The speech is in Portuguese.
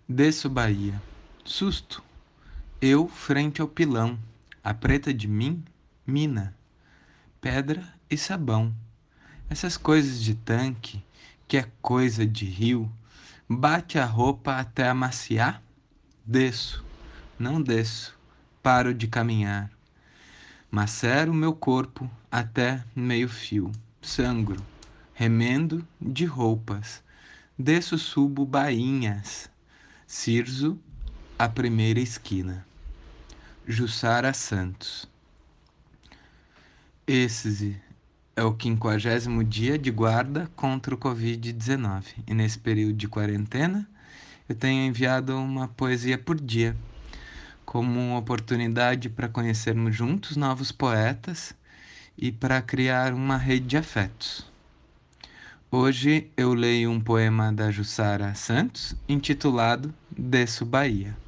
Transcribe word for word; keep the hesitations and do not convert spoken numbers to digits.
Desço Bahia. Susto. Eu frente ao pilão. A preta de mim, mina, pedra e sabão. Essas coisas de tanque, que é coisa de rio, bate a roupa até amaciar? Desço, não desço, paro de caminhar. Macero meu corpo até meio fio, sangro, remendo de roupas. Desço subo bainhas, Cirzo, a primeira esquina. Jussara Santos. Esse é o quinquagésimo dia de guarda contra o covid dezenove. E nesse período de quarentena, eu tenho enviado uma poesia por dia, como uma oportunidade para conhecermos juntos novos poetas e para criar uma rede de afetos. Hoje eu leio um poema da Jussara Santos intitulado Desço Bahia.